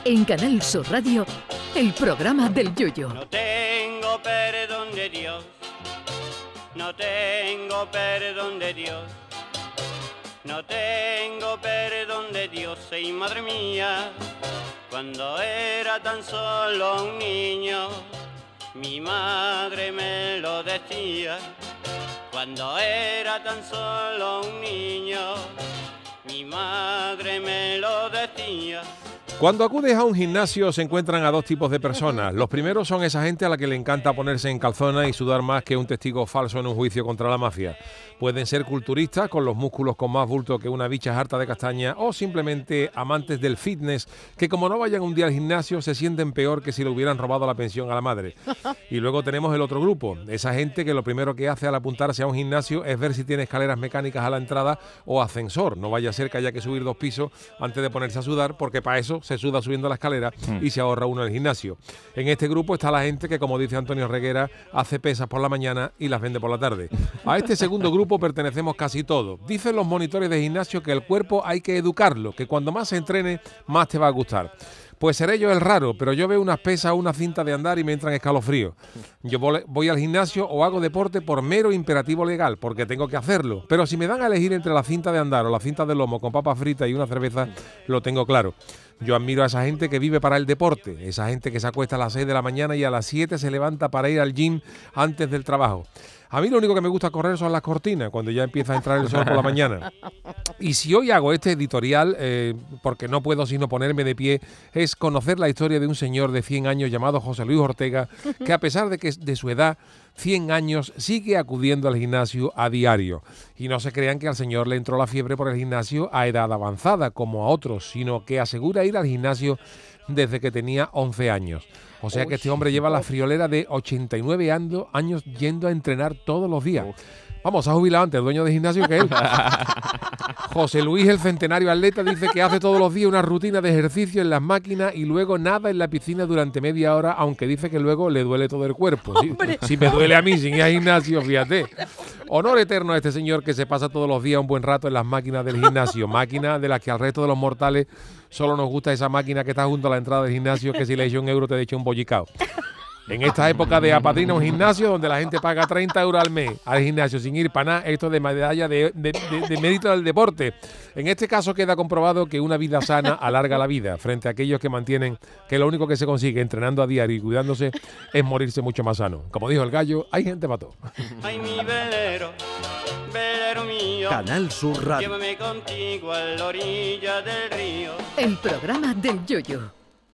En Canal Sur Radio, el programa del Yoyo. No tengo perdón de Dios, no tengo perdón de Dios, no tengo perdón de Dios, y madre mía, cuando era tan solo un niño, mi madre me lo decía. Cuando era tan solo un niño, mi madre me lo decía. Cuando acudes a un gimnasio se encuentran a dos tipos de personas. Los primeros son esa gente a la que le encanta ponerse en calzona y sudar más que un testigo falso en un juicio contra la mafia. Pueden ser culturistas con los músculos con más bulto que una bicha harta de castaña o simplemente amantes del fitness que como no vayan un día al gimnasio se sienten peor que si le hubieran robado la pensión a la madre. Y luego tenemos el otro grupo, esa gente que lo primero que hace al apuntarse a un gimnasio es ver si tiene escaleras mecánicas a la entrada o ascensor. No vaya a ser que haya que subir 2 pisos antes de ponerse a sudar, porque para eso se suda subiendo la escalera y se ahorra uno en el gimnasio. En este grupo está la gente que, como dice Antonio Reguera, hace pesas por la mañana y las vende por la tarde. A este segundo grupo pertenecemos casi todos. Dicen los monitores de gimnasio que el cuerpo hay que educarlo, que cuando más se entrene, más te va a gustar. Pues seré yo el raro, pero yo veo unas pesas o una cinta de andar y me entran escalofríos. Yo voy al gimnasio o hago deporte por mero imperativo legal, porque tengo que hacerlo. Pero si me dan a elegir entre la cinta de andar o la cinta de lomo con papas fritas y una cerveza, lo tengo claro. Yo admiro a esa gente que vive para el deporte, esa gente que se acuesta a las 6 de la mañana y a las 7 se levanta para ir al gym antes del trabajo. A mí lo único que me gusta correr son las cortinas, cuando ya empieza a entrar el sol por la mañana. Y si hoy hago este editorial, porque no puedo sino ponerme de pie, es conocer la historia de un señor de 100 años llamado José Luis Ortega, que a pesar de su edad, 100 años, sigue acudiendo al gimnasio a diario. Y no se crean que al señor le entró la fiebre por el gimnasio a edad avanzada, como a otros, sino que asegura ir al gimnasio desde que tenía 11 años. O sea que este hombre lleva la friolera de 89 años yendo a entrenar todos los días. Vamos, se ha jubilado antes el dueño de gimnasio que él. José Luis, el centenario atleta, dice que hace todos los días una rutina de ejercicio en las máquinas y luego nada en la piscina durante media hora, aunque dice que luego le duele todo el cuerpo. Si me duele a mí sin ir al gimnasio, fíjate. Honor eterno a este señor que se pasa todos los días un buen rato en las máquinas del gimnasio. Máquinas de las que al resto de los mortales solo nos gusta esa máquina que está junto a la entrada del gimnasio, que si le echa €1 te echa un bollicao. En esta época de apadrina un gimnasio donde la gente paga 30 € al mes al gimnasio sin ir para nada, esto de medalla de mérito del deporte. En este caso queda comprobado que una vida sana alarga la vida frente a aquellos que mantienen que lo único que se consigue entrenando a diario y cuidándose es morirse mucho más sano. Como dijo el gallo, hay gente para todo. Ay, mi velero, velero mío, Canal Sur Radio. llévame contigo a la orilla del río. El programa del Yoyo.